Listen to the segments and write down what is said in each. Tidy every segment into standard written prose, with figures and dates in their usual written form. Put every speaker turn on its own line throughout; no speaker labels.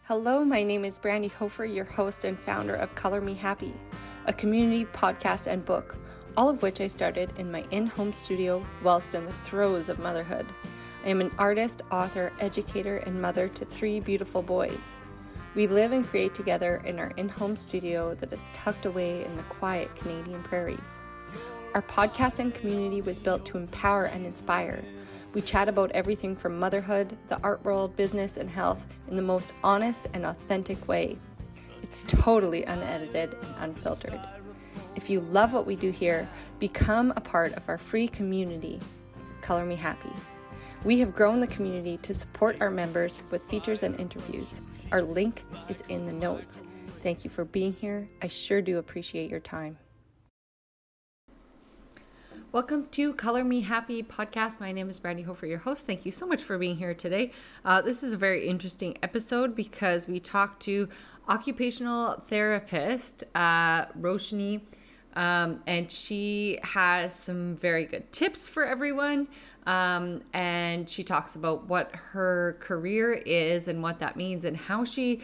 Hello, my name is Brandy Hofer, your host and founder of Color Me Happy, a community podcast and book, all of which I started in my in-home studio whilst in the throes of motherhood. I am an artist, author, educator, and mother to 3 beautiful boys. We live and create together in our in-home studio that is tucked away in the quiet Canadian prairies. Our podcast and community was built to empower and inspire. We chat about everything from motherhood, the art world, business, and health in the most honest and authentic way. It's totally unedited and unfiltered. If you love what we do here, become a part of our free community, Color Me Happy. We have grown the community to support our members with features and interviews. Our link is in the notes. Thank you for being here. I sure do appreciate your time. Welcome to Color Me Happy podcast. My name is Brandy Hofer, your host. Thank you so much for being here today. This is a very interesting episode because we talked to occupational therapist Roshni, and she has some very good tips for everyone. And she talks about what her career is and what that means and how she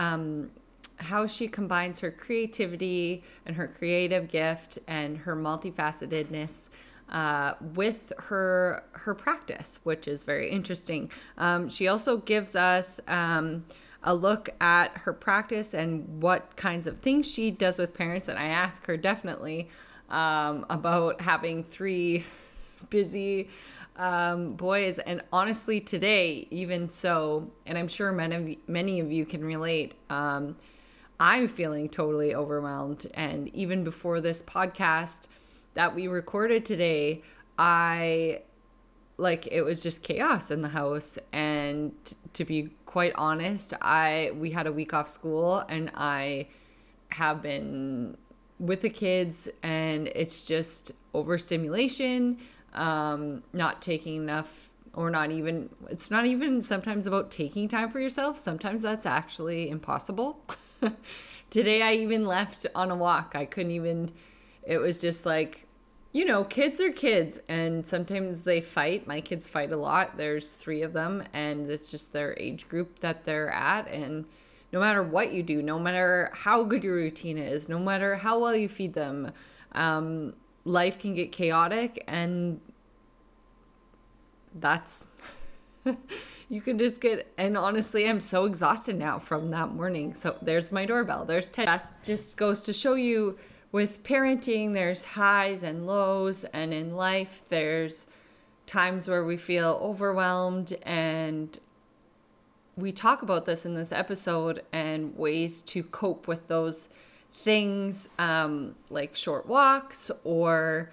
combines her creativity and her creative gift and her multifacetedness with her practice, which is very interesting. She also gives us a look at her practice and what kinds of things she does with parents. And I ask her definitely about having 3 busy boys. And honestly, today, even so, and I'm sure many of you can relate, I'm feeling totally overwhelmed. And even before this podcast that we recorded today, it was just chaos in the house. And to be quite honest, we had a week off school and I have been with the kids and it's just overstimulation, not taking enough, it's not even sometimes about taking time for yourself. Sometimes that's actually impossible. Today I even left on a walk. It was just like, kids are kids and sometimes they fight. My kids fight a lot. There's 3 of them and it's just their age group that they're at. And no matter what you do, no matter how good your routine is, no matter how well you feed them, life can get chaotic and that's... You can just and honestly, I'm so exhausted now from that morning. So there's my doorbell. There's Ted. That just goes to show you with parenting, there's highs and lows. And in life, there's times where we feel overwhelmed. And we talk about this in this episode and ways to cope with those things, like short walks or,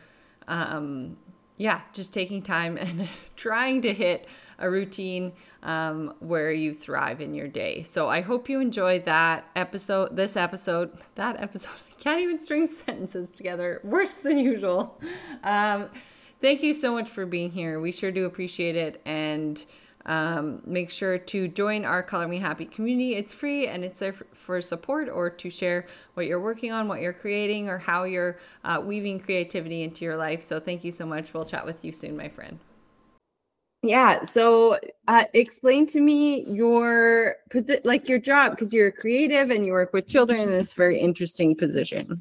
just taking time and trying to hit a routine where you thrive in your day. So I hope you enjoyed that episode. I can't even string sentences together. Worse than usual. Thank you so much for being here. We sure do appreciate it. And make sure to join our Color Me Happy community. It's free and it's there for support or to share what you're working on, what you're creating, or how you're weaving creativity into your life. So thank you so much. We'll chat with you soon, my friend. Yeah. So explain to me your job, because you're creative and you work with children in this very interesting position.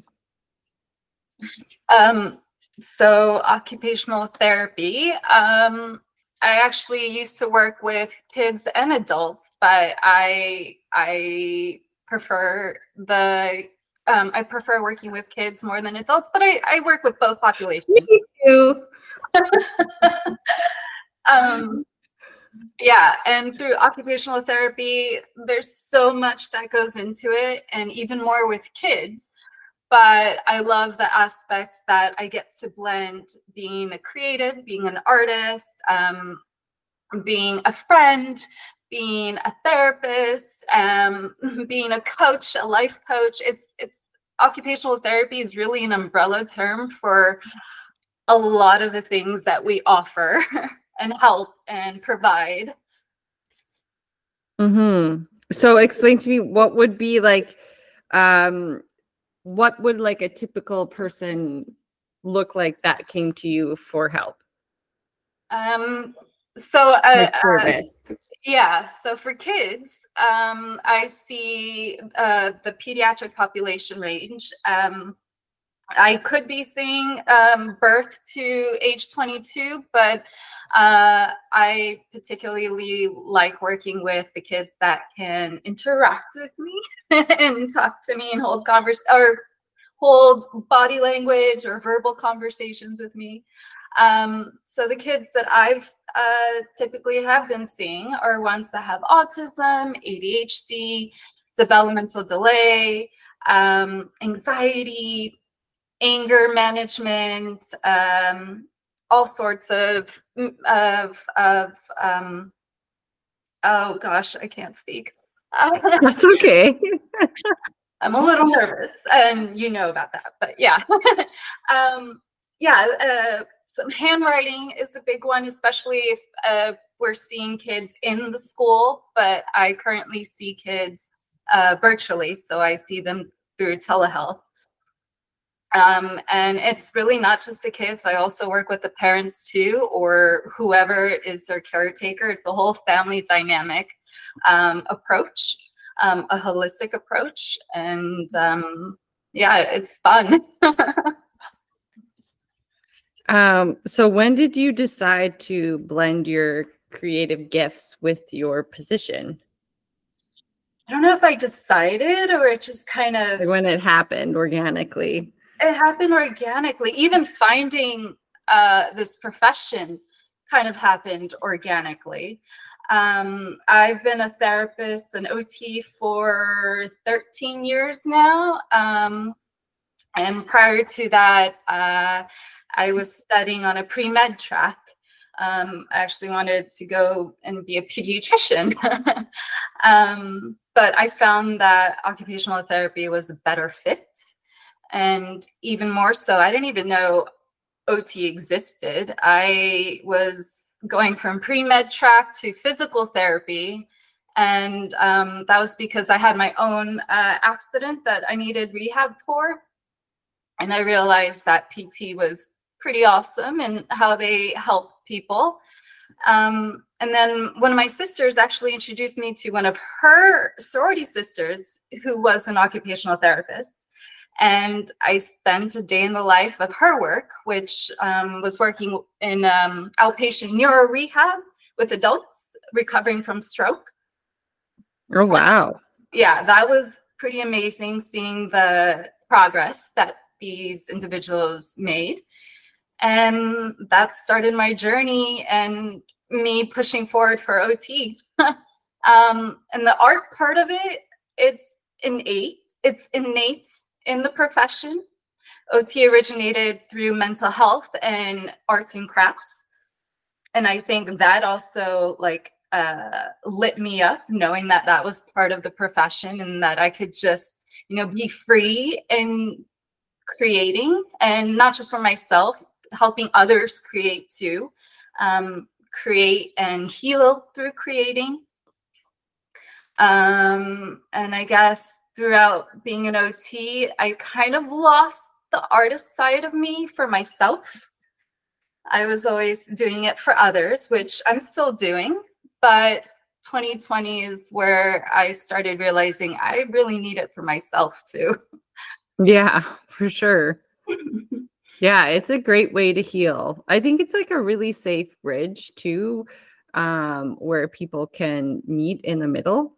So occupational therapy. I actually used to work with kids and adults, but I prefer I prefer working with kids more than adults, but I work with both populations.
Me too.
And through occupational therapy, there's so much that goes into it, and even more with kids. But I love the aspect that I get to blend being a creative, being an artist, being a friend, being a therapist, being a coach, a life coach. It's occupational therapy is really an umbrella term for a lot of the things that we offer and help and provide.
Mm-hmm. So explain to me what would be what would a typical person look like that came to you for help?
Service.
Yeah.
So for kids, I see the pediatric population range. I could be seeing birth to age 22, but I particularly like working with the kids that can interact with me and talk to me and hold body language or verbal conversations with me. So the kids that I've typically have been seeing are ones that have autism, ADHD, developmental delay, anxiety, anger management, all sorts of oh gosh, I can't speak.
That's okay.
I'm a little nervous, and you know about that, but yeah. Some handwriting is a big one, especially if we're seeing kids in the school, but I currently see kids virtually, so I see them through telehealth. And it's really not just the kids. I also work with the parents too, or whoever is their caretaker. It's a whole family dynamic approach, a holistic approach. And yeah, it's fun.
So when did you decide to blend your creative gifts with your position?
I don't know if I decided or it just kind of...
Like when it happened organically.
It happened organically. Even finding this profession kind of happened organically. I've been a therapist, an OT for 13 years now. And prior to that, I was studying on a pre-med track. I actually wanted to go and be a pediatrician. But I found that occupational therapy was a better fit. And even more so, I didn't even know OT existed. I was going from pre-med track to physical therapy. And that was because I had my own accident that I needed rehab for. And I realized that PT was pretty awesome in how they help people. And then one of my sisters actually introduced me to one of her sorority sisters who was an occupational therapist. And I spent a day in the life of her work, which was working in outpatient neuro rehab with adults recovering from stroke.
Oh, wow.
Yeah, that was pretty amazing seeing the progress that these individuals made. And that started my journey and me pushing forward for OT. And the art part of it, it's innate. It's innate in the profession. OT originated through mental health and arts and crafts. And I think that also lit me up, knowing that that was part of the profession and that I could just, be free in creating, and not just for myself, helping others create too, create and heal through creating. And I guess throughout being an OT, I kind of lost the artist side of me for myself. I was always doing it for others, which I'm still doing, but 2020 is where I started realizing I really need it for myself too.
Yeah, for sure. Yeah, it's a great way to heal. I think it's like a really safe bridge too, where people can meet in the middle.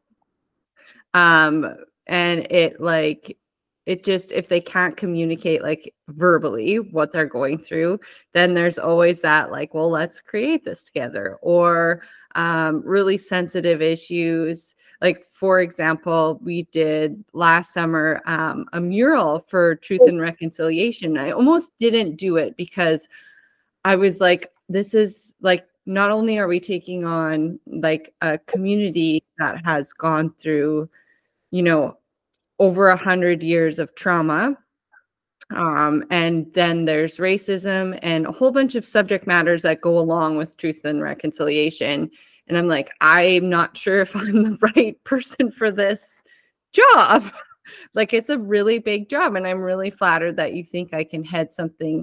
And it just, if they can't communicate like verbally what they're going through, then there's always that like, well, let's create this together. Or really sensitive issues. Like, for example, we did last summer a mural for Truth and Reconciliation. I almost didn't do it because I was like, this is like, not only are we taking on like a community that has gone through, over 100 years of trauma. And then there's racism and a whole bunch of subject matters that go along with Truth and Reconciliation. And I'm like, I'm not sure if I'm the right person for this job. Like, it's a really big job. And I'm really flattered that you think I can head something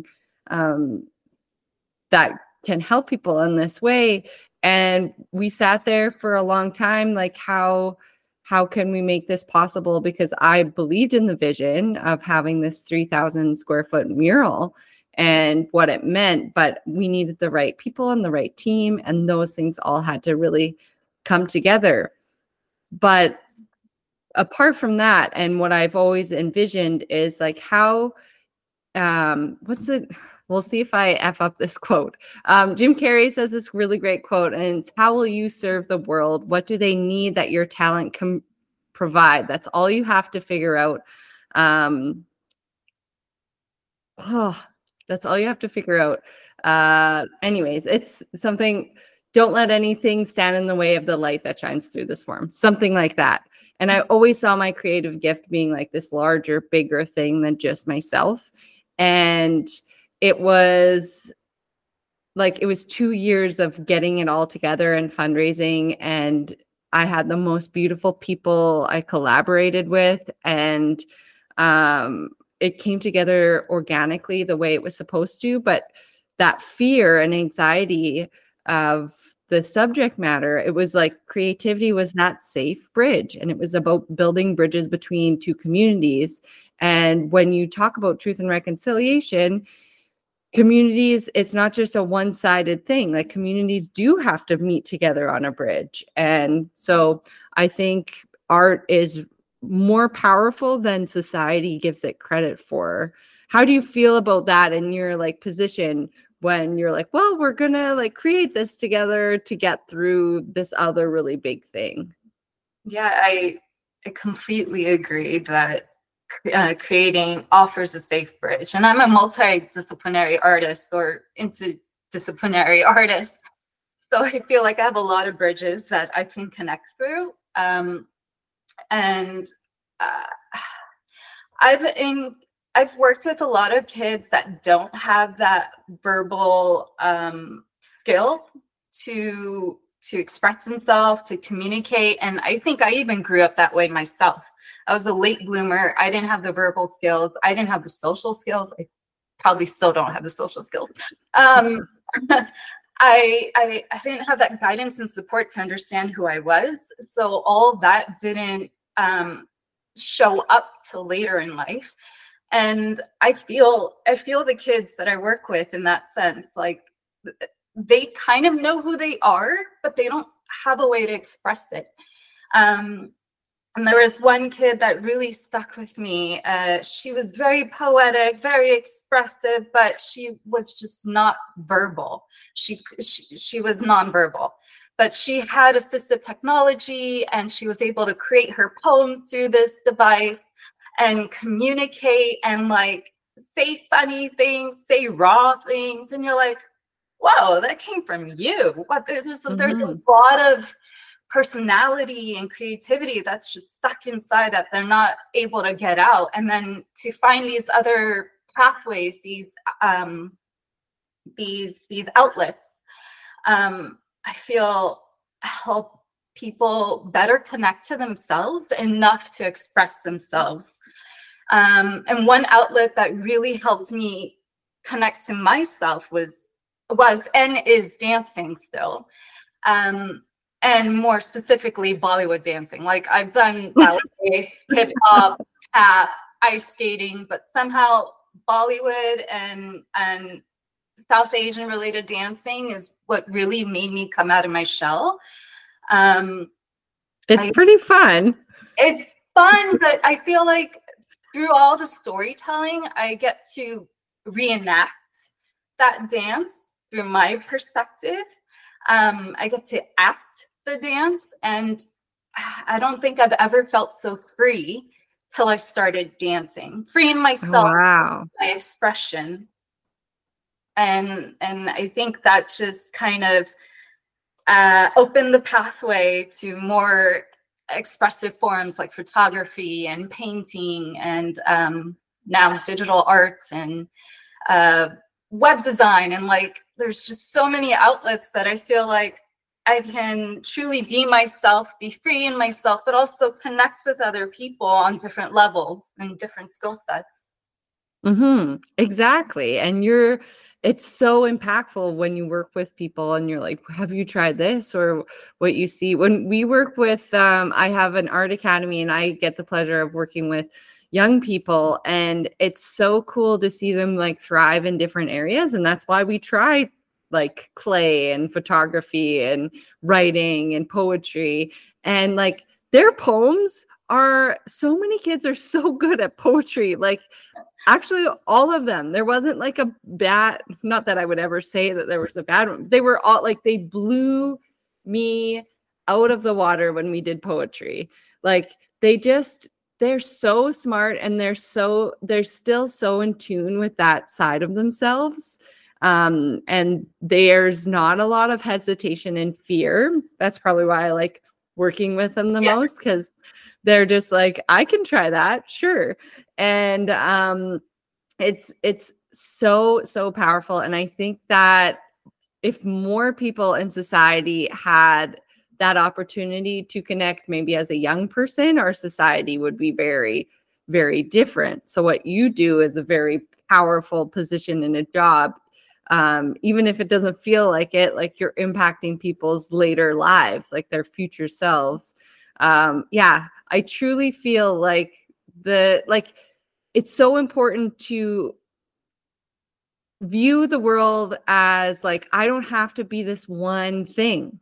that can help people in this way. And we sat there for a long time, like, how how can we make this possible? Because I believed in the vision of having this 3,000 square foot mural and what it meant, but we needed the right people and the right team, and those things all had to really come together. But apart from that, and what I've always envisioned is like how, what's it? We'll see if I F up this quote. Jim Carrey says this really great quote, and it's, how will you serve the world? What do they need that your talent can provide? That's all you have to figure out. That's all you have to figure out. Anyways, it's something, don't let anything stand in the way of the light that shines through this form. Something like that. And I always saw my creative gift being like this larger, bigger thing than just myself. And it was like, it was 2 years of getting it all together and fundraising. And I had the most beautiful people I collaborated with. And it came together organically the way it was supposed to. But that fear and anxiety of the subject matter, it was like creativity was that safe bridge, and it was about building bridges between two communities. And when you talk about truth and reconciliation, communities, it's not just a one-sided thing. Like, communities do have to meet together on a bridge. And so I think art is more powerful than society gives it credit for. How do you feel about that in your like position when you're like, well, we're gonna like create this together to get through this other really big thing?
Yeah, I completely agree that creating offers a safe bridge. And I'm a multidisciplinary artist or interdisciplinary artist. So I feel like I have a lot of bridges that I can connect through. And I've worked with a lot of kids that don't have that verbal skill to express themselves, to communicate. And I think I even grew up that way myself. I was a late bloomer. I didn't have the verbal skills. I didn't have the social skills. I probably still don't have the social skills. I didn't have that guidance and support to understand who I was. So all that didn't show up till later in life. And I feel the kids that I work with in that sense, like they kind of know who they are, but they don't have a way to express it. And there was one kid that really stuck with me. She was very poetic, very expressive, but she was just not verbal. She was nonverbal, but she had assistive technology, and she was able to create her poems through this device and communicate and like say funny things, say raw things, and you're like, whoa, that came from you. What there's a lot of personality and creativity that's just stuck inside that they're not able to get out. And then to find these other pathways, these outlets, I feel help people better connect to themselves enough to express themselves. And one outlet that really helped me connect to myself was and is dancing still. And more specifically, Bollywood dancing. Like, I've done ballet, hip hop, tap, ice skating, but somehow Bollywood and South Asian related dancing is what really made me come out of my shell.
It's pretty fun.
It's fun, but I feel like through all the storytelling, I get to reenact that dance through my perspective. I get to act the dance, and I don't think I've ever felt so free till I started dancing, free in myself, my expression. And I think that just kind of opened the pathway to more expressive forms like photography and painting, and now digital art and web design. And like, there's just so many outlets that I feel like I can truly be myself, be free in myself, but also connect with other people on different levels and different skill sets.
Exactly. And it's so impactful when you work with people and you're like, have you tried this? Or what you see when we work with, I have an art academy and I get the pleasure of working with young people, and it's so cool to see them like thrive in different areas. And that's why we try like clay and photography and writing and poetry, and like their poems are, so many kids are so good at poetry. Like actually all of them, there wasn't like a bad, not that I would ever say that there was a bad one. They were all like, they blew me out of the water when we did poetry. Like they're so smart, and they're still so in tune with that side of themselves. And there's not a lot of hesitation and fear. That's probably why I like working with them the most, because they're just like, I can try that, sure. And it's so powerful. And I think that if more people in society had that opportunity to connect, maybe as a young person, our society would be very, very different. So what you do is a very powerful position in a job. Even if it doesn't feel like it, like you're impacting people's later lives, like their future selves. Yeah, I truly feel like it's so important to view the world as like, I don't have to be this one thing.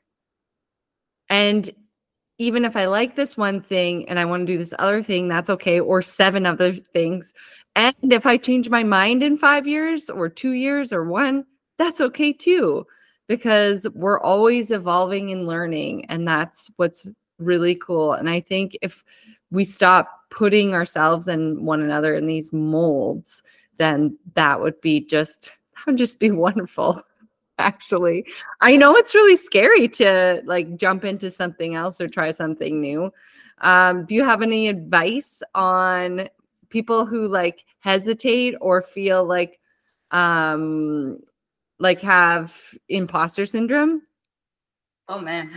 And even if I like this one thing and I want to do this other thing, that's okay. Or 7 other things. And if I change my mind in 5 years or 2 years or 1, that's okay too, because we're always evolving and learning. And that's what's really cool. And I think if we stop putting ourselves and one another in these molds, then that would just be wonderful. Actually, I know it's really scary to like jump into something else or try something new. Do you have any advice on people who like hesitate or feel like have imposter syndrome?
Oh man.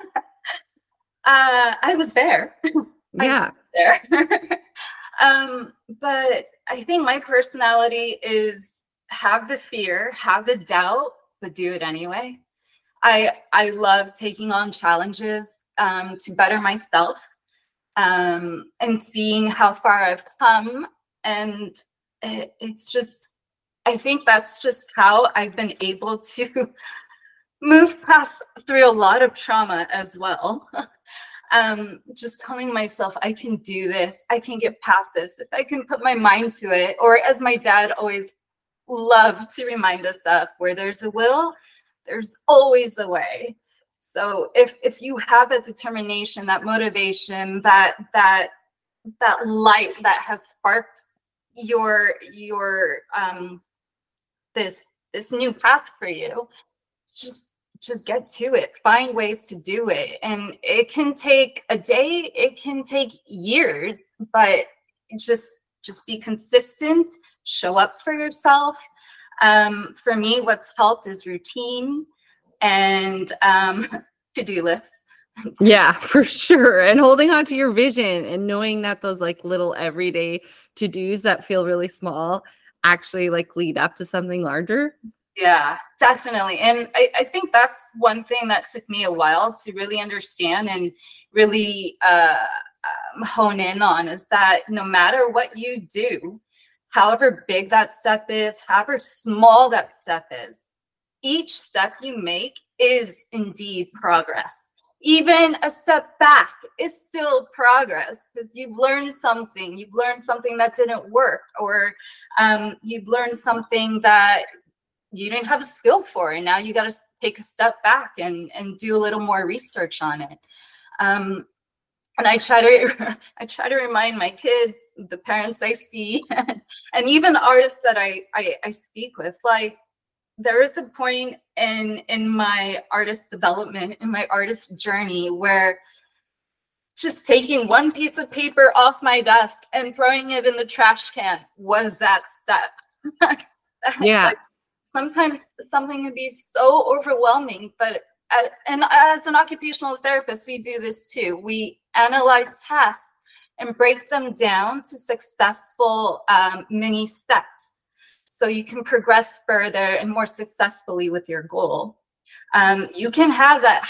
I was there.
Yeah.
But I think my personality is have the fear, have the doubt, but do it anyway. I love taking on challenges to better myself, and seeing how far I've come. And it's just, I think that's just how I've been able to move past through a lot of trauma as well. Just telling myself, I can do this, I can get past this, if I can put my mind to it. Or as my dad always loved to remind us of, where there's a will, there's always a way. So if you have that determination, that motivation, that light that has sparked your this new path for you, just get to it. Find ways to do it. And it can take a day, it can take years, but just be consistent, show up for yourself. For me, what's helped is routine and to-do lists.
Yeah, for sure. And holding on to your vision and knowing that those like little everyday to-dos that feel really small actually like lead up to something larger.
Yeah, definitely. And I think that's one thing that took me a while to really understand and really hone in on, is that no matter what you do, however big that step is, however small that step is, each step you make is indeed progress. Even a step back is still progress, because you've learned something. You've learned something that didn't work, or you've learned something that you didn't have a skill for, and now you got to take a step back and do a little more research on it. And I try to remind my kids, the parents I see, and even artists that I speak with, like, there is a point in my artist development, in my artist journey, where just taking one piece of paper off my desk and throwing it in the trash can was that step.
Yeah.
Like, sometimes something can be so overwhelming, but and as an occupational therapist, we do this too. We analyze tasks and break them down to successful mini steps. so you can progress further and more successfully with your goal. You can have that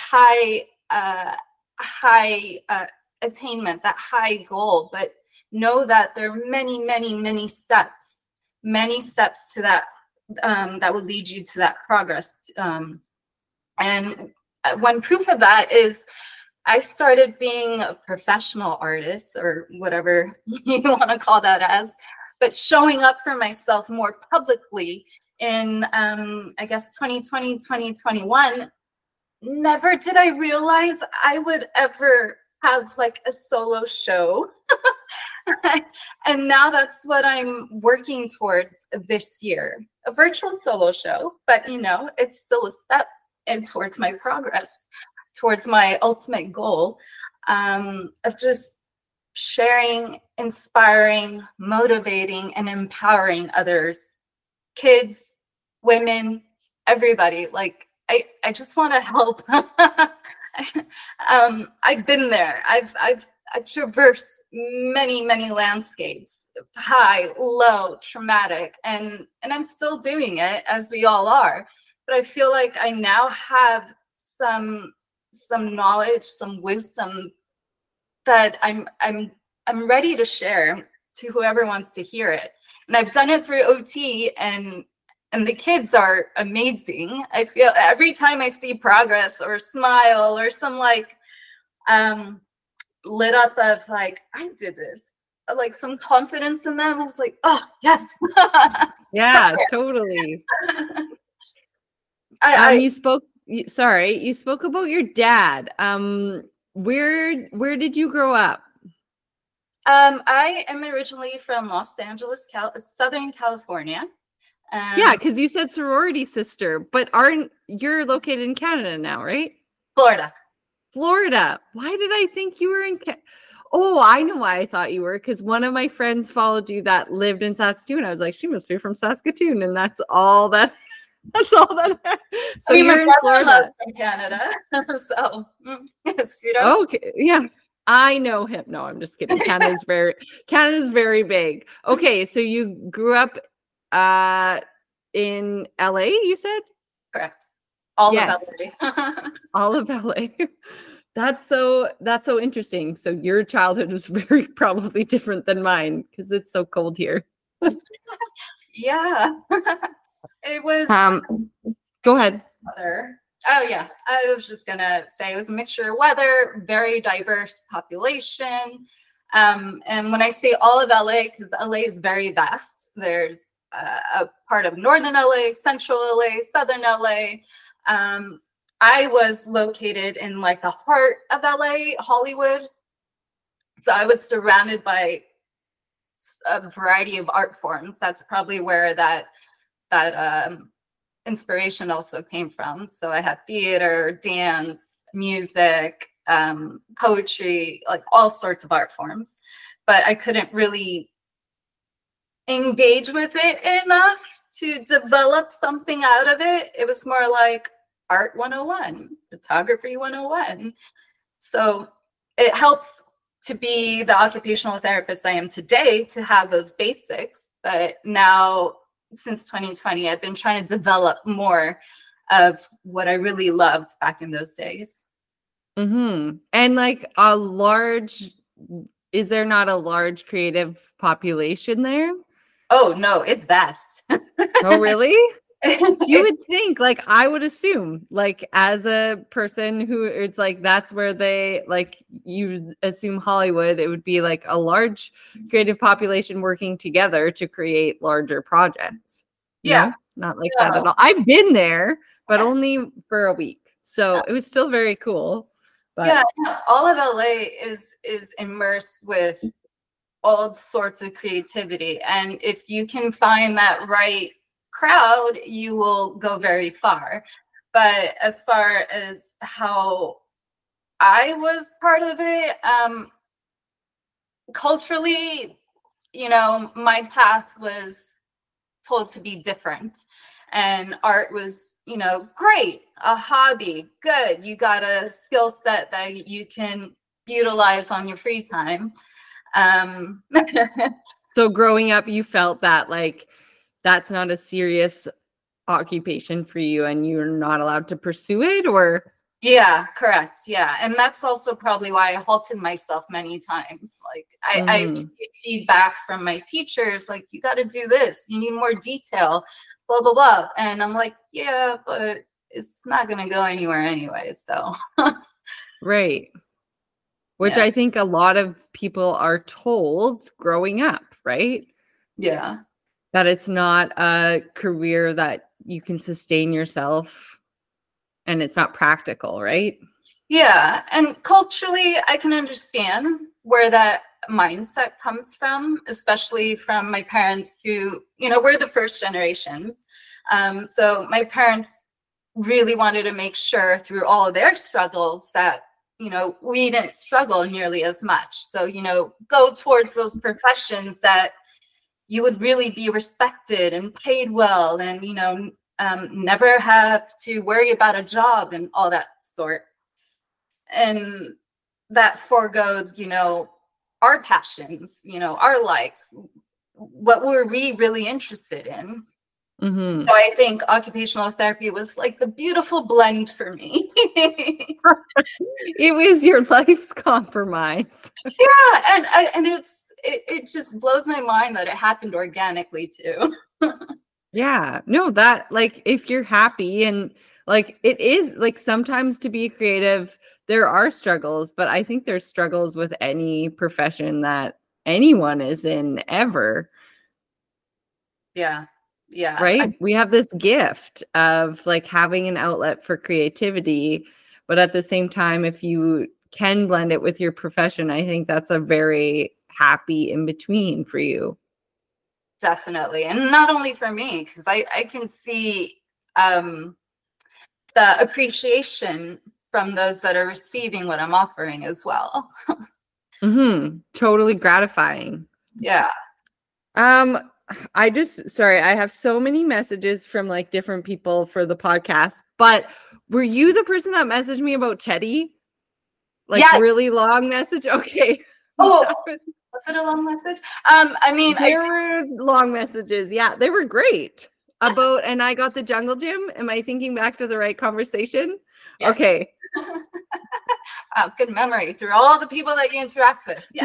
high attainment, that high goal, but know that there are many steps to that that will lead you to that progress. And one proof of that is I started being a professional artist, or whatever you want to call that as, but showing up for myself more publicly in, I guess, 2020, 2021. Never did I realize I would ever have like a solo show. And now that's what I'm working towards this year, a virtual solo show, but you know, it's still a step in towards my progress, towards my ultimate goal, of just sharing, inspiring, motivating, and empowering others, kids, women, everybody. Like, I just want to help. I've been there. I've traversed many landscapes, high, low, traumatic, and I'm still doing it, as we all are. But I feel like I now have some knowledge, some wisdom that I'm ready to share to whoever wants to hear it. And I've done it through OT, and the kids are amazing. I feel every time I see progress or smile or some like lit up of like, I did this, like some confidence in them. I was like, oh yes.
Yeah, totally. You spoke about your dad. Where did you grow up?
I am originally from Los Angeles, Southern California.
Yeah, because you said sorority sister, but you're located in Canada now, right?
Florida.
Why did I think you were in Oh, I know why I thought you were, because one of my friends followed you that lived in Saskatoon. I was like, she must be from Saskatoon, and that's all that. So you're in Florida,
from Canada. So yes, you know.
Okay, yeah, I know him. No, I'm just kidding. Canada's very big. Okay, so you grew up in LA, you said?
Correct. All
of
LA.
All of LA. That's so interesting. So your childhood was very probably different than mine, because it's so cold here.
Yeah. It was
go ahead.
Weather. Oh yeah, I was just gonna say it was a mixture of weather, very diverse population. And when I say all of LA, because LA is very vast, there's a part of northern LA, central LA, southern LA. I was located in like the heart of LA, Hollywood. So I was surrounded by a variety of art forms. That's probably where that inspiration also came from. So I had theater, dance, music, poetry, like all sorts of art forms. But I couldn't really engage with it enough to develop something out of it. It was more like art 101, photography 101. So it helps to be the occupational therapist I am today, to have those basics. But now, since 2020, I've been trying to develop more of what I really loved back in those days.
Mm-hmm. And like is there not a large creative population there?
Oh no, it's vast.
Oh really? You would think, like, I would assume, like, as a person who it's like, that's where they, like, you assume Hollywood, it would be like a large creative population working together to create larger projects.
Yeah.
No? Not like that at all. I've been there, but only for a week. So it was still very cool. But
yeah, all of LA is immersed with all sorts of creativity. And if you can find that right crowd, you will go very far. But as far as how I was part of it, culturally, you know, my path was told to be different. And art was, you know, great, a hobby, good. You got a skill set that you can utilize on your free time.
So growing up, you felt that, like, that's not a serious occupation for you and you're not allowed to pursue it, or?
Yeah, correct. Yeah. And that's also probably why I halted myself many times. Like I received feedback from my teachers, like, you got to do this, you need more detail, blah, blah, blah. And I'm like, yeah, but it's not going to go anywhere anyway. So,
Right. Which
yeah.
I think a lot of people are told growing up, right?
Yeah.
That it's not a career that you can sustain yourself and it's not practical, right?
Yeah. And culturally, I can understand where that mindset comes from, especially from my parents who, we're the first generations. So my parents really wanted to make sure through all of their struggles that, we didn't struggle nearly as much. So, go towards those professions that you would really be respected and paid well and, never have to worry about a job and all that sort. And that foregoed, our passions, our likes, what were we really interested in.
Mm-hmm.
So I think occupational therapy was like the beautiful blend for me.
It was your life's compromise.
Yeah, and it just blows my mind that it happened organically too.
Yeah, no, that, like, if you're happy and like, it is like, sometimes to be creative, there are struggles, but I think there's struggles with any profession that anyone is in ever.
Yeah. Yeah.
Right? We have this gift of like having an outlet for creativity, but at the same time, if you can blend it with your profession, I think that's a very happy in between for you.
Definitely. And not only for me, because I can see the appreciation from those that are receiving what I'm offering as well.
Totally gratifying.
Yeah.
Sorry, I have so many messages from like different people for the podcast, but were you the person that messaged me about Teddy? Like, yes. Really long message? Okay.
Oh, was it a long message? I mean,
they were long messages. Yeah, they were great. And I got the jungle gym. Am I thinking back to the right conversation? Yes. Okay.
Good memory through all the people that you interact with. Yeah.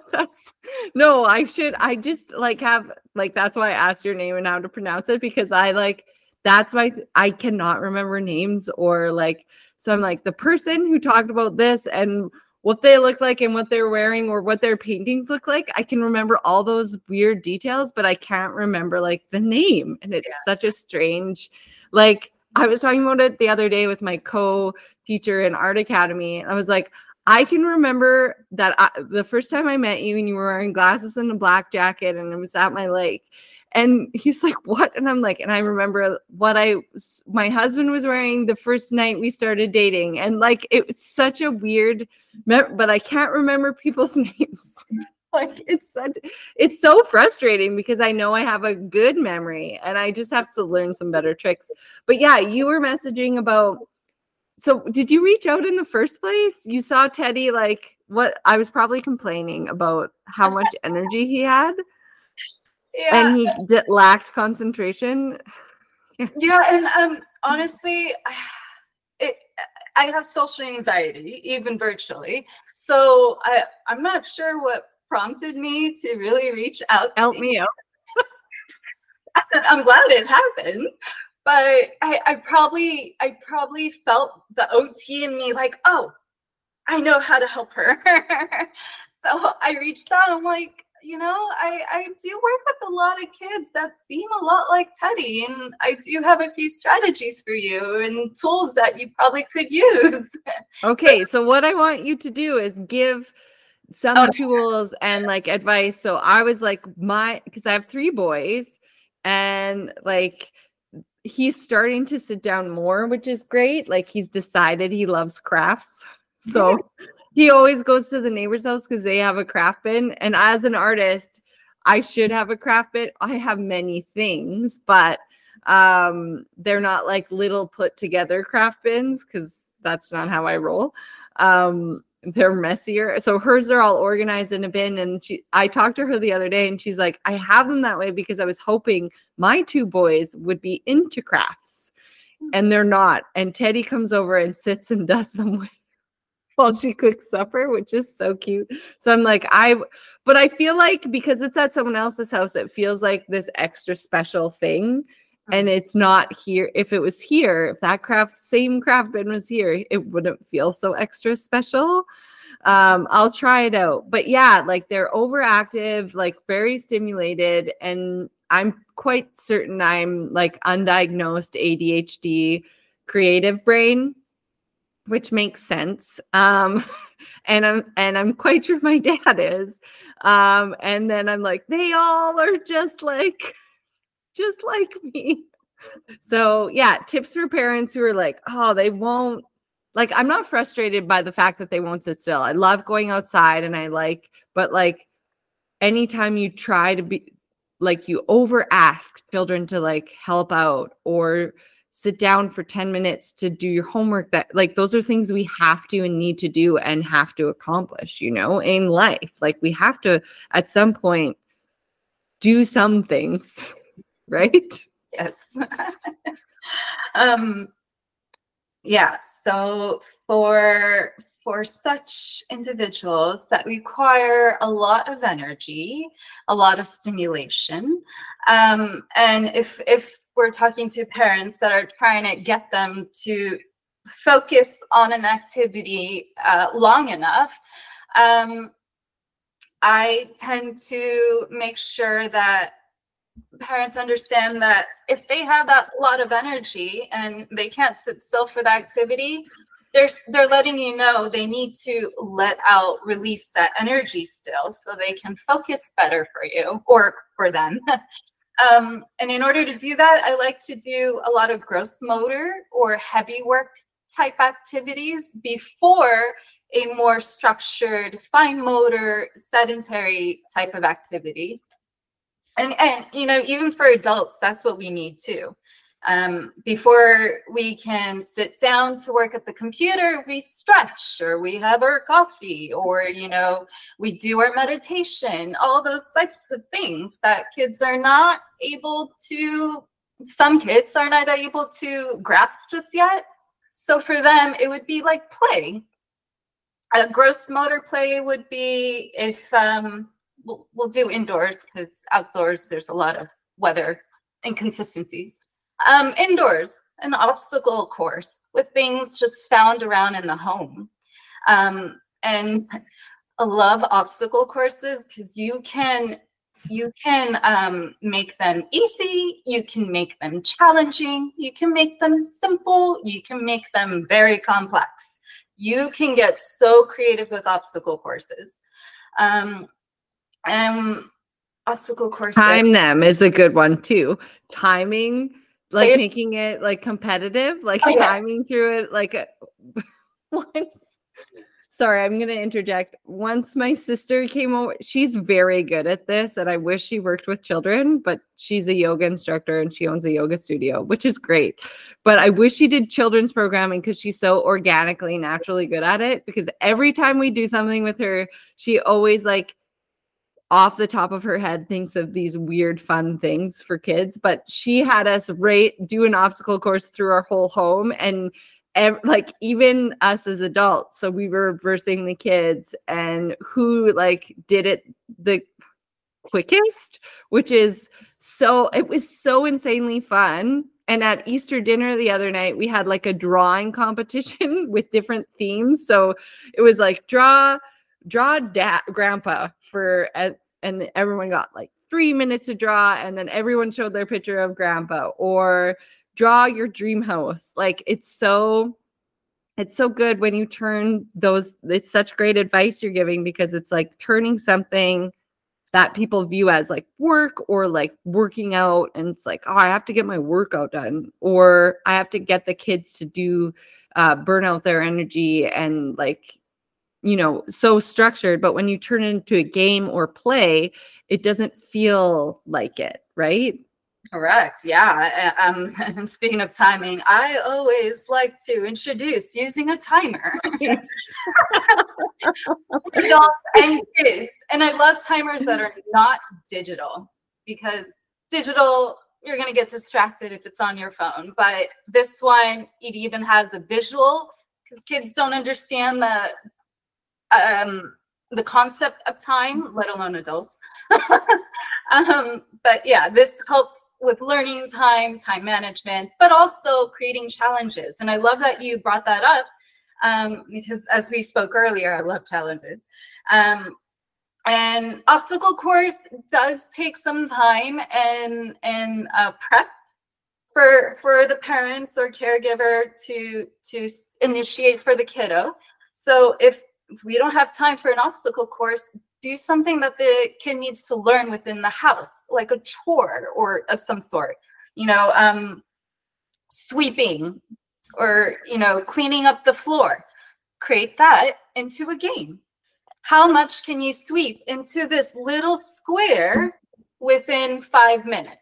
I just like have like, that's why I asked your name and how to pronounce it, because that's why I cannot remember names or like, so I'm like, the person who talked about this and what they look like and what they're wearing or what their paintings look like. I can remember all those weird details, but I can't remember like the name. And it's such a strange, like, I was talking about it the other day with my co-teacher in Art Academy. And I was like, I can remember that the first time I met you and you were wearing glasses and a black jacket and it was at my lake. And he's like, what? And I'm like, and I remember what my husband was wearing the first night we started dating. And like, it was such a weird, but I can't remember people's names. Like, it's so frustrating because I know I have a good memory and I just have to learn some better tricks. But yeah, you were messaging about, so did you reach out in the first place? You saw Teddy, like, what? I was probably complaining about how much energy he had. Yeah. And he lacked concentration.
Yeah. And honestly, I have social anxiety, even virtually. So I'm not sure what prompted me to really reach out.
Help me out.
I'm glad it happened. But I probably felt the OT in me like, oh, I know how to help her. So I reached out. I'm like, I do work with a lot of kids that seem a lot like Teddy, and I do have a few strategies for you and tools that you probably could use.
Okay, so what I want you to do is give some tools and like advice. So I was like, because I have 3 boys, and like, he's starting to sit down more, which is great. Like, he's decided he loves crafts. So he always goes to the neighbor's house because they have a craft bin. And as an artist, I should have a craft bin. I have many things, but they're not like little put together craft bins because that's not how I roll. they're messier. So hers are all organized in a bin. And I talked to her the other day and she's like, I have them that way because I was hoping my 2 boys would be into crafts and they're not. And Teddy comes over and sits and does them while she cooks supper, which is so cute. So I'm like, but I feel like because it's at someone else's house, it feels like this extra special thing. And it's not here. If it was here, if that same craft bin was here, it wouldn't feel so extra special. I'll try it out. But yeah, like they're overactive, like very stimulated. And I'm quite certain I'm like undiagnosed ADHD creative brain, which makes sense. And I'm quite sure my dad is. And then I'm like, they all are just like me. So yeah, tips for parents who are like, oh, they won't, like, I'm not frustrated by the fact that they won't sit still. I love going outside and but like anytime you try to be like, you over ask children to like help out or sit down for 10 minutes to do your homework, that like, those are things we have to and need to do and have to accomplish, in life. Like we have to, at some point, do some things. Right?
Yes. Yeah. So for such individuals that require a lot of energy, a lot of stimulation, and if we're talking to parents that are trying to get them to focus on an activity long enough, I tend to make sure that parents understand that if they have that lot of energy and they can't sit still for the activity, they're letting you know they need to release that energy still so they can focus better for you or for them. And in order to do that, I like to do a lot of gross motor or heavy work type activities before a more structured, fine motor, sedentary type of activity. And even for adults, that's what we need too. Before we can sit down to work at the computer, we stretch or we have our coffee or, we do our meditation, all those types of things that some kids are not able to grasp just yet. So for them, it would be like play. A gross motor play would be if, we'll do indoors because outdoors there's a lot of weather inconsistencies. Indoors, an obstacle course with things just found around in the home. And I love obstacle courses because you can make them easy, you can make them challenging, you can make them simple, you can make them very complex. You can get so creative with obstacle courses. Obstacle course.
Time them is a good one too. Timing, like making it like competitive, like timing through it. Like sorry, I'm going to interject. Once my sister came over, she's very good at this and I wish she worked with children, but she's a yoga instructor and she owns a yoga studio, which is great. But I wish she did children's programming because she's so organically, naturally good at it. Because every time we do something with her, she always like, off the top of her head thinks of these weird fun things for kids, but she had us do an obstacle course through our whole home and like even us as adults. So we were versing the kids and who like did it the quickest, which is it was so insanely fun. And at Easter dinner the other night, we had like a drawing competition with different themes. So it was like draw grandpa and everyone got like 3 minutes to draw and then everyone showed their picture of grandpa or draw your dream house. Like it's so good when you turn those, it's such great advice you're giving because it's like turning something that people view as like work or like working out and it's like, oh, I have to get my workout done or I have to get the kids to do burn out their energy and like so structured, but when you turn it into a game or play, it doesn't feel like it, right?
Correct. Yeah. And speaking of timing, I always like to introduce using a timer.
Yes.
Adults and kids. And I love timers that are not digital, because digital, you're going to get distracted if it's on your phone. But this one, it even has a visual, because kids don't understand the concept of time, let alone adults. But yeah, this helps with learning time, time management, but also creating challenges. And I love that you brought that up, because as we spoke earlier, I love challenges. And obstacle course does take some time and prep for the parents or caregiver to initiate for the kiddo. So if we don't have time for an obstacle course, do something that the kid needs to learn within the house, like a chore or of some sort, sweeping, or, cleaning up the floor. Create that into a game. How much can you sweep into this little square within 5 minutes?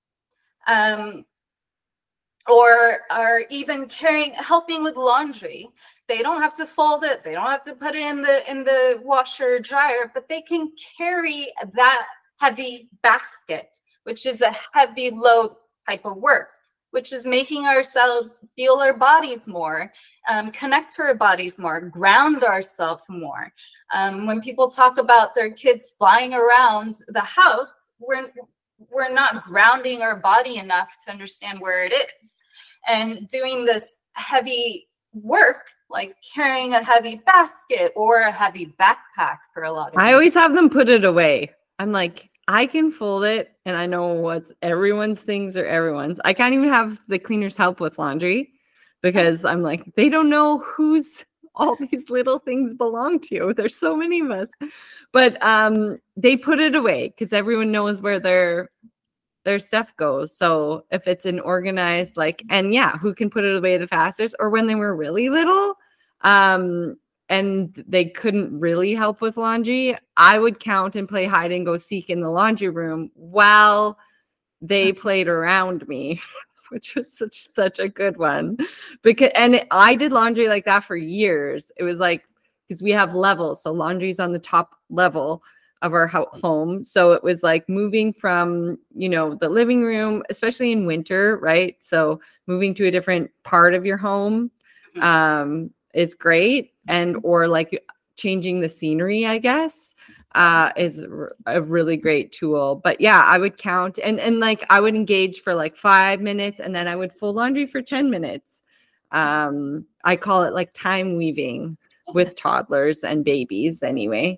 Or even helping with laundry. They don't have to fold it. They don't have to put it in the washer or dryer, but they can carry that heavy basket, which is a heavy load type of work, which is making ourselves feel our bodies more, connect to our bodies more, ground ourselves more. When people talk about their kids flying around the house, we're not grounding our body enough to understand where it is. And doing this heavy work, like carrying a heavy basket or a heavy backpack for a lot of people.
I always have them put it away. I'm like, I can fold it, and I know what's everyone's things are everyone's. I can't even have the cleaners help with laundry, because I'm like, they don't know whose all these little things belong to. There's so many of us. But they put it away because everyone knows where their stuff goes. So if it's an organized, and yeah, who can put it away the fastest? Or when they were really little, and they couldn't really help with laundry, I would count and play hide and go seek in the laundry room while they played around me, which was such a good one. I did laundry like that for years. It was like, because we have levels, so laundry's on the top level of our home. So it was like moving from, the living room, especially in winter, right? So moving to a different part of your home is great. Or like changing the scenery, I guess, is a really great tool. But yeah, I would count and like I would engage for like 5 minutes, and then I would fold laundry for 10 minutes. I call it like time weaving with toddlers and babies anyway.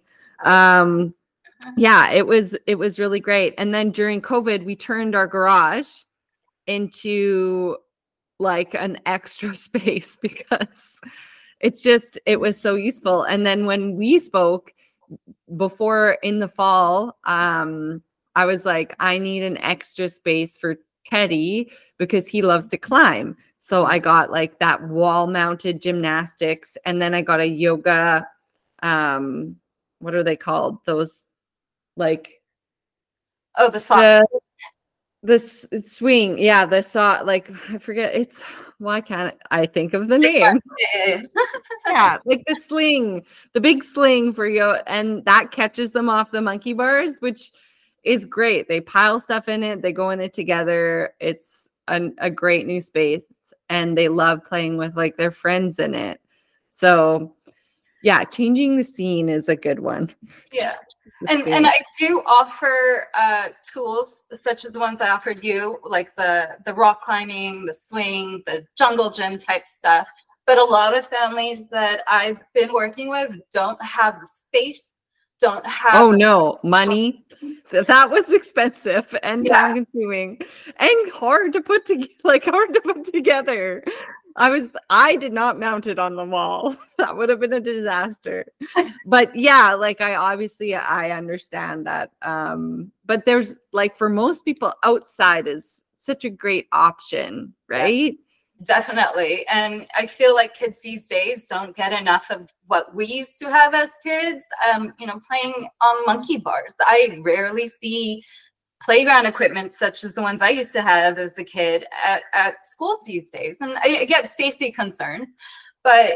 Yeah, it was really great. And then during COVID, we turned our garage into like an extra space because it was so useful. And then when we spoke before in the fall, I was like, I need an extra space for Teddy because he loves to climb. So I got like that wall mounted gymnastics, and then I got a yoga, what are they called? Those like,
oh, the socks.
The swing. Yeah. Like, I forget why can't I think of the name? Yeah. Like the sling, the big sling for you. And that catches them off the monkey bars, which is great. They pile stuff in it. They go in it together. It's a great new space, and they love playing with like their friends in it. So yeah, changing the scene is a good one.
Yeah. And I do offer tools such as the ones I offered you, like the rock climbing, the swing, the jungle gym type stuff. But a lot of families that I've been working with don't have the space, don't have.
Oh no, money. That was expensive and time consuming and hard to put together. I did not mount it on the wall. That would have been a disaster. But yeah, like I understand that. But there's like, for most people, outside is such a great option, right?
Yeah, definitely. And I feel like kids these days don't get enough of what we used to have as kids, playing on monkey bars. I rarely see playground equipment such as the ones I used to have as a kid at schools these days. And I get safety concerns, but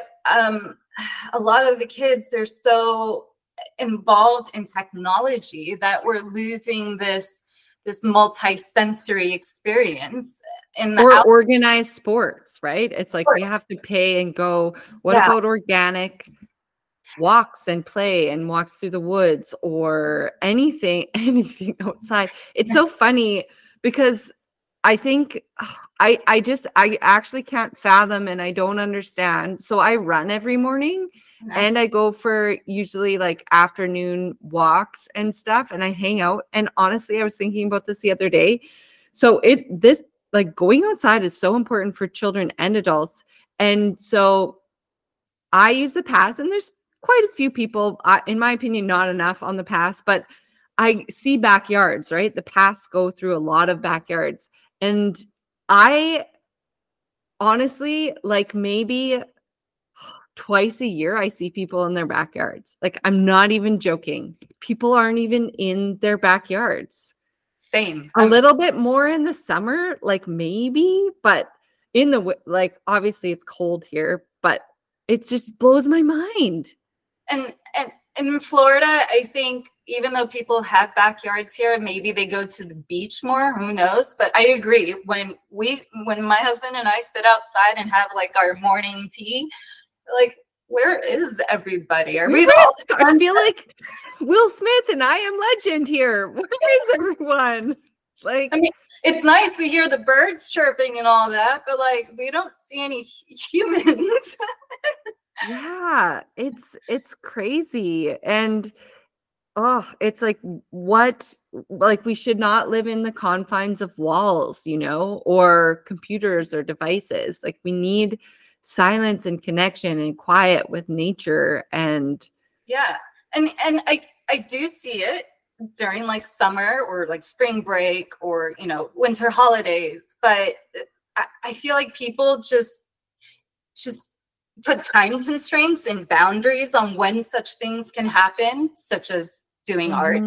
a lot of the kids, they're so involved in technology that we're losing this multi-sensory experience
or organized sports, right? It's like we have to pay and go. What about organic walks and play and walks through the woods or anything outside? It's so funny because I think I actually can't fathom, and I don't understand. So I run every morning. Nice. And I go for usually like afternoon walks and stuff, and I hang out. And honestly, I was thinking about this the other day. So this like going outside is so important for children and adults. And so I use the pass, and there's quite a few people, in my opinion, not enough on the pass, but I see backyards, right? The pass go through a lot of backyards. And I honestly, like maybe twice a year, I see people in their backyards. Like, I'm not even joking. People aren't even in their backyards.
Same.
A little bit more in the summer, like maybe, but in the, like, obviously it's cold here, but it just blows my mind.
And in Florida, I think even though people have backyards here, maybe they go to the beach more, who knows? But I agree. When my husband and I sit outside and have like our morning tea, like, where is everybody? Are we
I feel like Will Smith and I Am Legend here. Where is everyone? Like,
I mean, it's nice we hear the birds chirping and all that, but like we don't see any humans.
Yeah, it's crazy. And it's like we should not live in the confines of walls, or computers or devices. Like, we need silence and connection and quiet with nature. And
and I do see it during like summer or like spring break or winter holidays, but I feel like people just put time constraints and boundaries on when such things can happen, such as doing art.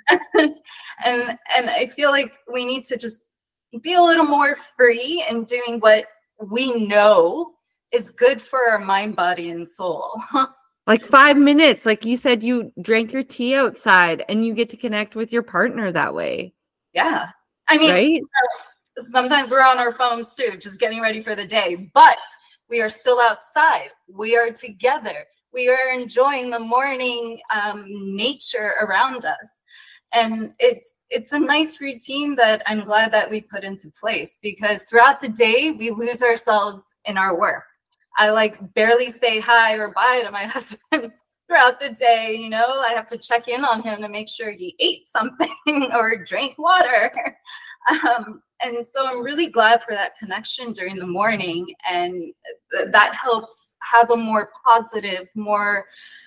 and I feel like we need to just be a little more free in doing what we know is good for our mind, body, and soul.
Like 5 minutes, like you said, you drank your tea outside and you get to connect with your partner that way.
Yeah. I mean,
right?
Sometimes we're on our phones too, just getting ready for the day, but we are still outside. We are together. We are enjoying the morning nature around us. And it's a nice routine that I'm glad that we put into place, because throughout the day, we lose ourselves in our work. I like barely say hi or bye to my husband throughout the day. I have to check in on him to make sure he ate something or drank water. And so I'm really glad for that connection during the morning. And that helps have a more positive, more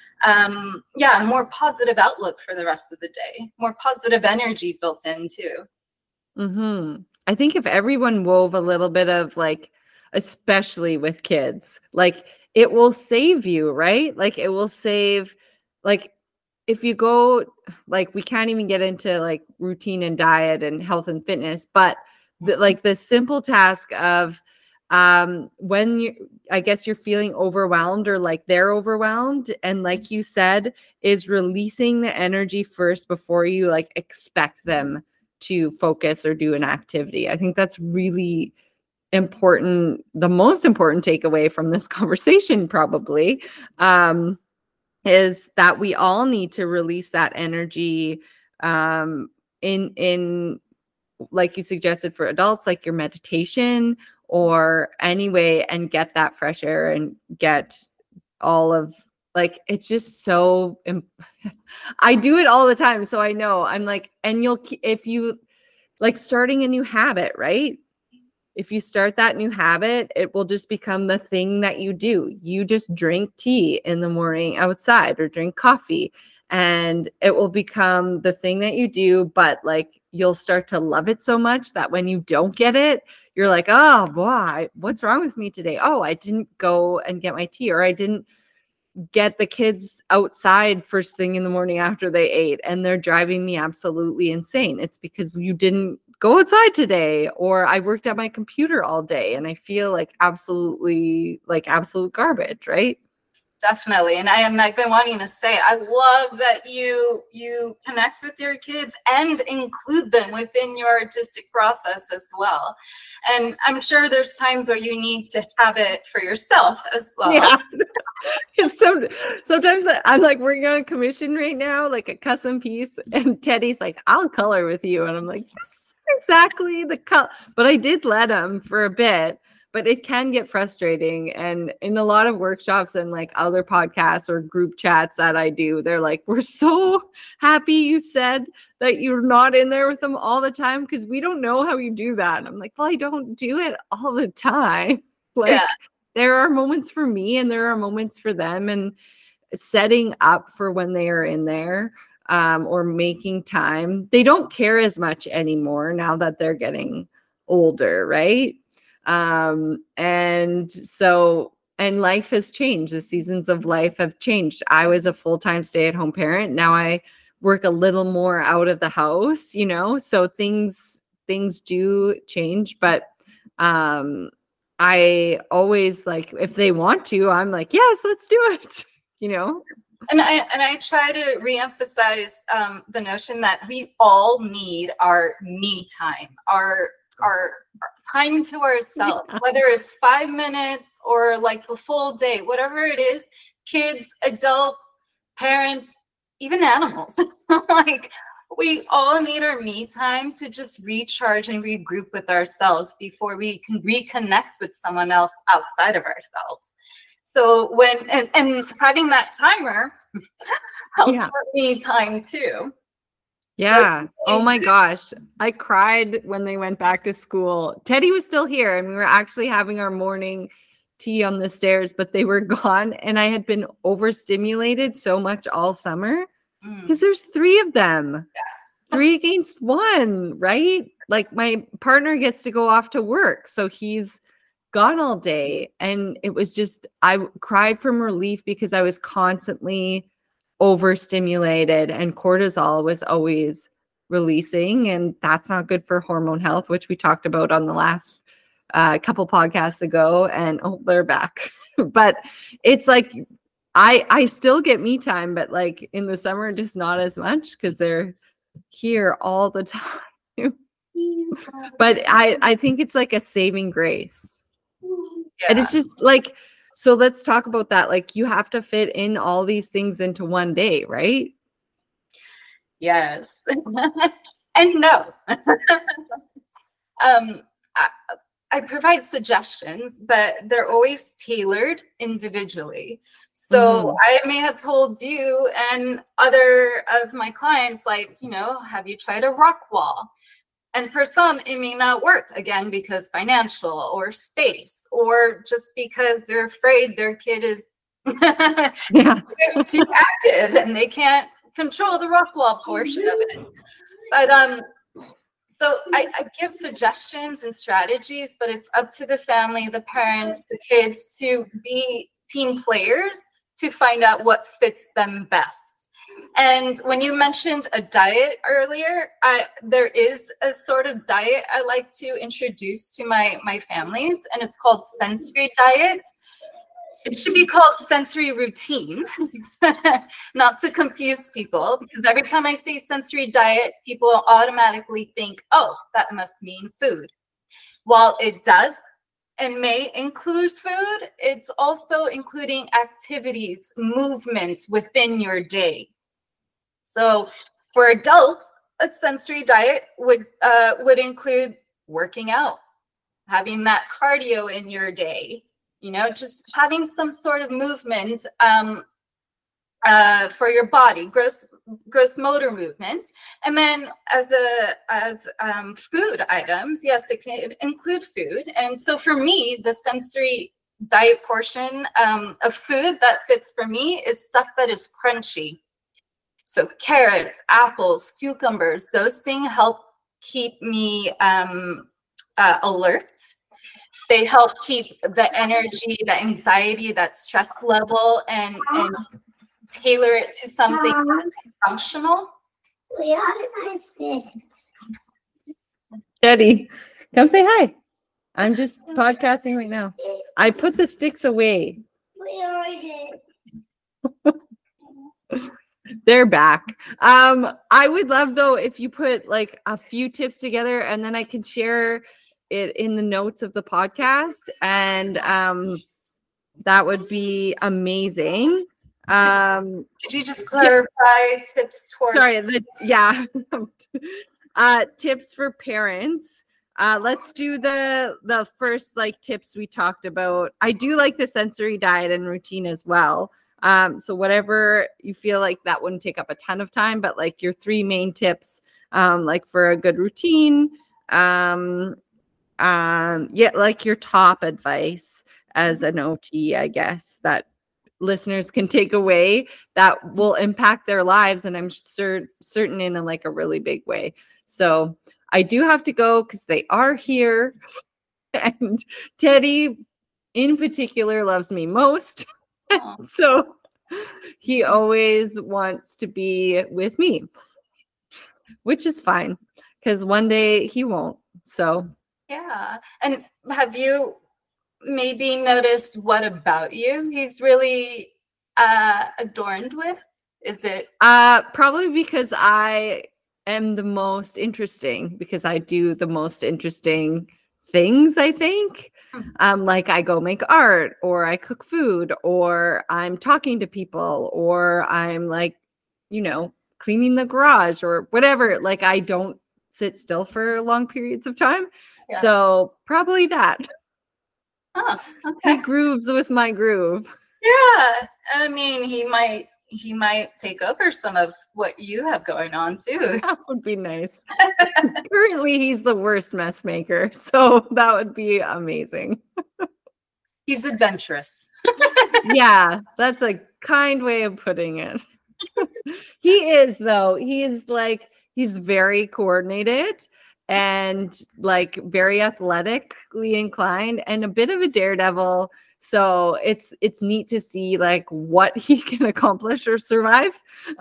positive outlook for the rest of the day, more positive energy built in too.
Mm-hmm. I think if everyone wove a little bit of like, especially with kids, like it will save you, right? Like it will save, like if you go, like we can't even get into like routine and diet and health and fitness, but the simple task of when I guess you're feeling overwhelmed or like they're overwhelmed, and like you said, is releasing the energy first before you like expect them to focus or do an activity. I think that's really important. The most important takeaway from this conversation probably is that we all need to release that energy in like you suggested for adults, like your meditation or anyway, and get that fresh air and get all of like, it's just so I do it all the time. So I know I'm like, and if you like starting a new habit, right? If you start that new habit, it will just become the thing that you do. You just drink tea in the morning outside or drink coffee, and it will become the thing that you do. But like, you'll start to love it so much that when you don't get it, you're like, oh boy, what's wrong with me today? Oh, I didn't go and get my tea, or I didn't get the kids outside first thing in the morning after they ate, and they're driving me absolutely insane. It's because you didn't go outside today, or I worked at my computer all day and I feel like absolute garbage, right?
Definitely. And I've been wanting to say, I love that you connect with your kids and include them within your artistic process as well. And I'm sure there's times where you need to have it for yourself as well.
Yeah. Sometimes I'm like working on a commission right now, like a custom piece, and Teddy's like, I'll color with you. And I'm like, yes, exactly the color. But I did let him for a bit. But it can get frustrating. And in a lot of workshops and like other podcasts or group chats that I do, they're like, we're so happy you said that you're not in there with them all the time, because we don't know how you do that. And I'm like, well, I don't do it all the time. Like, there are moments for me and there are moments for them, and setting up for when they are in there, or making time. They don't care as much anymore now that they're getting older, right? And life has changed. The seasons of life have changed. I was a full-time stay-at-home parent. Now I work a little more out of the house, so things do change. But I always, like, if they want to, I'm like, yes, let's do it,
And I try to reemphasize the notion that we all need our me time, our time to ourselves, whether it's 5 minutes or like the full day, whatever it is. Kids, adults, parents, even animals. Like, we all need our me time to just recharge and regroup with ourselves before we can reconnect with someone else outside of ourselves. So and having that timer helps for me time too.
Yeah. So, oh my gosh. I cried when they went back to school. Teddy was still here and we were actually having our morning tea on the stairs, but they were gone. And I had been overstimulated so much all summer because there's 3 of them, 3 against 1, right? Like, my partner gets to go off to work, so he's gone all day. And it was just, I cried from relief because I was constantly overstimulated and cortisol was always releasing, and that's not good for hormone health, which we talked about on the last couple podcasts ago. And they're back. But it's like, I still get me time, but like in the summer, just not as much because they're here all the time. But I think it's like a saving grace. And it's just like, so let's talk about that. Like, you have to fit in all these things into one day, right?
Yes. And no. I provide suggestions, but they're always tailored individually. So I may have told you and other of my clients, like, have you tried a rock wall? And for some, it may not work, again, because financial or space, or just because they're afraid their kid is too active and they can't control the rock wall portion of it. But so I give suggestions and strategies, but it's up to the family, the parents, the kids to be team players to find out what fits them best. And when you mentioned a diet earlier, there is a sort of diet I like to introduce to my families, and it's called sensory diet. It should be called sensory routine, not to confuse people, because every time I say sensory diet, people automatically think, oh, that must mean food. While it does and may include food, it's also including activities, movements within your day. So for adults, a sensory diet would include working out, having that cardio in your day, just having some sort of movement for your body, gross motor movement. And then as food items, yes, it can include food. And so for me, the sensory diet portion of food that fits for me is stuff that is crunchy. So carrots, apples, cucumbers, those things help keep me alert. they help keep the energy, the anxiety, that stress level, and tailor it to something that's functional.
We are my sticks.
Teddy, come say hi. I'm just podcasting right now. I put the sticks away.
We already.
They're back. I would love though if you put like a few tips together and then I can share it in the notes of the podcast, and that would be amazing.
Could you just clarify tips towards?
Sorry, tips for parents. Let's do the first like tips we talked about. I do like the sensory diet and routine as well. So whatever you feel like that wouldn't take up a ton of time, but like your 3 main tips, like for a good routine, like your top advice as an OT, I guess, that listeners can take away that will impact their lives. And I'm certain in like a really big way. So I do have to go because they are here. And Teddy in particular loves me most. So he always wants to be with me, which is fine because one day he won't. So
yeah. And have you maybe noticed what about you he's really adorned with? Is it
probably because I am the most interesting, because I do the most interesting things, I think. Like I go make art, or I cook food, or I'm talking to people, or I'm like, cleaning the garage or whatever. Like I don't sit still for long periods of time. Yeah. So probably that.
Oh, okay.
He grooves with my groove.
Yeah. I mean, he might take over some of what you have going on too.
That would be nice. Currently, he's the worst mess maker, so that would be amazing.
He's adventurous.
Yeah, that's a kind way of putting it. He is, though. He's very coordinated and like very athletically inclined and a bit of a daredevil. So it's neat to see like what he can accomplish or survive.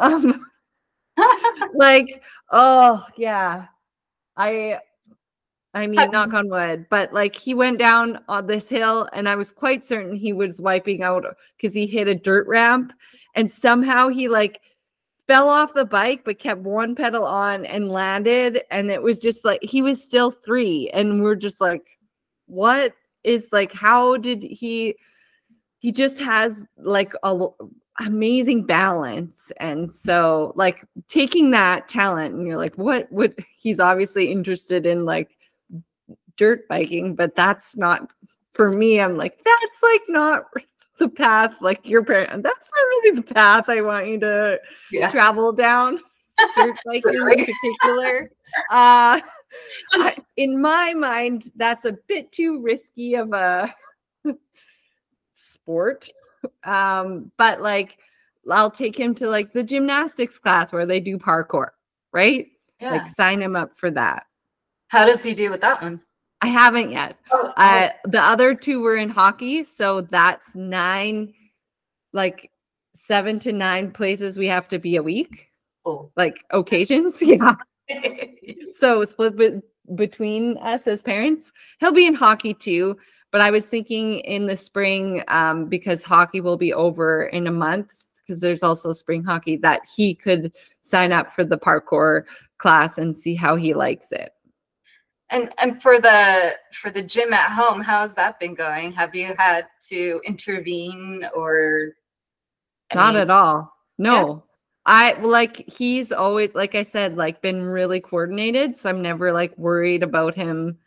Like, oh yeah. I mean, knock on wood, but like he went down on this hill and I was quite certain he was wiping out because he hit a dirt ramp and somehow he like fell off the bike but kept one pedal on and landed, and it was just like he was still 3 and we're just like, what is like, how did he just has like amazing balance. And so like taking that talent and you're like, what would he's obviously interested in like dirt biking, but that's not for me. I'm like, that's like not the path like your parent, that's not really the path I want you to travel down. Dirt biking in particular. In my mind, that's a bit too risky of a sport. But like I'll take him to like the gymnastics class where they do parkour, right? Yeah. Like sign him up for that.
How does he do with that one?
I haven't yet. The other 2 were in hockey, so that's 7 to 9 places we have to be a week. Oh, like occasions. Yeah. So split between us as parents. He'll be in hockey too, but I was thinking in the spring, because hockey will be over in a month, because there's also spring hockey, that he could sign up for the parkour class and see how he likes it.
And for the gym at home, how has that been going? Have you had to intervene or?
Not at all. No. Yeah. He's always, like I said, like been really coordinated. So I'm never like worried about him.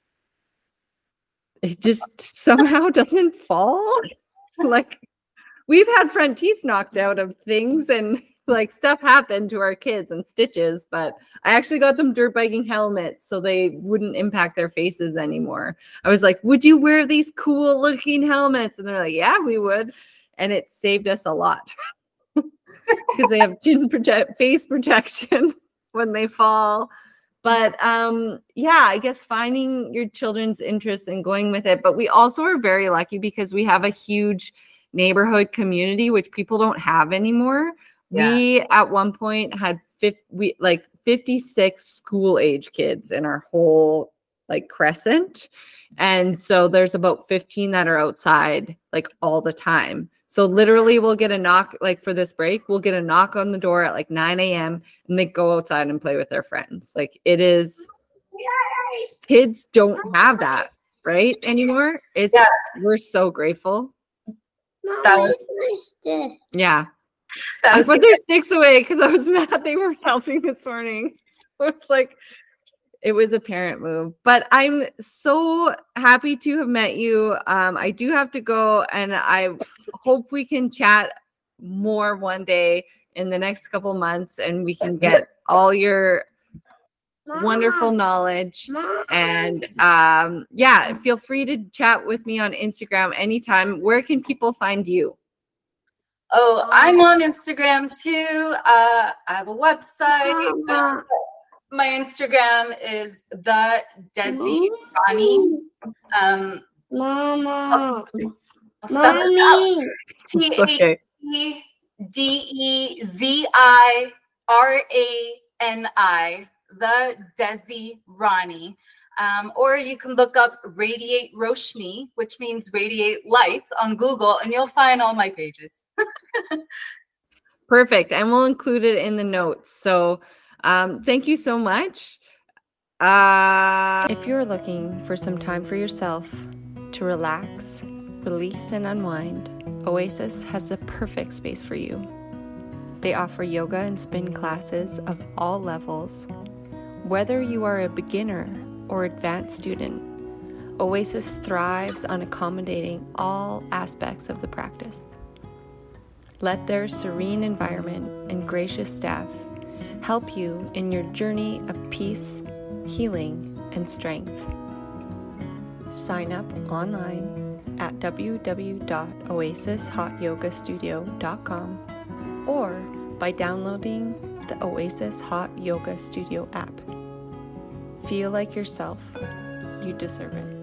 It just somehow doesn't fall. Like we've had front teeth knocked out of things and like stuff happened to our kids and stitches, but I actually got them dirt biking helmets so they wouldn't impact their faces anymore. I was like, would you wear these cool looking helmets? And they're like, yeah, we would. And it saved us a lot because they have face protection when they fall. But yeah, I guess finding your children's interests and going with it. But we also are very lucky because we have a huge neighborhood community, which people don't have anymore.
Yeah.
We at one point had 56 school age kids in our whole like crescent. And so there's about 15 that are outside like all the time. So literally we'll get a knock, like for this break, we'll get a knock on the door at like 9 a.m. and they go outside and play with their friends. Like it is, kids don't have that, right? Anymore. It's, we're so grateful.
That was
my stick.
Yeah.
That
I
was
put their sticks away because I was mad they were helping this morning. I was like, it was a parent move, but I'm so happy to have met you. I do have to go, and I hope we can chat more one day in the next couple months, and we can get all your wonderful knowledge. And yeah, feel free to chat with me on Instagram anytime. Where can people find you?
Oh, I'm on Instagram too. I have a website. My Instagram is the Desi Rani.
Mama.
I'll spell it out.
It's okay.
TADEZIRANI. The Desi Rani. Or you can look up Radiate Roshni, which means radiate light, on Google, and you'll find all my pages.
Perfect. And we'll include it in the notes. So thank you so much. If you're looking for some time for yourself to relax, release, and unwind, Oasis has the perfect space for you. They offer yoga and spin classes of all levels. Whether you are a beginner or advanced student, Oasis thrives on accommodating all aspects of the practice. Let their serene environment and gracious staff help you in your journey of peace, healing, and strength. Sign up online at www.oasishotyogastudio.com or by downloading the Oasis Hot Yoga Studio app. Feel like yourself. You deserve it.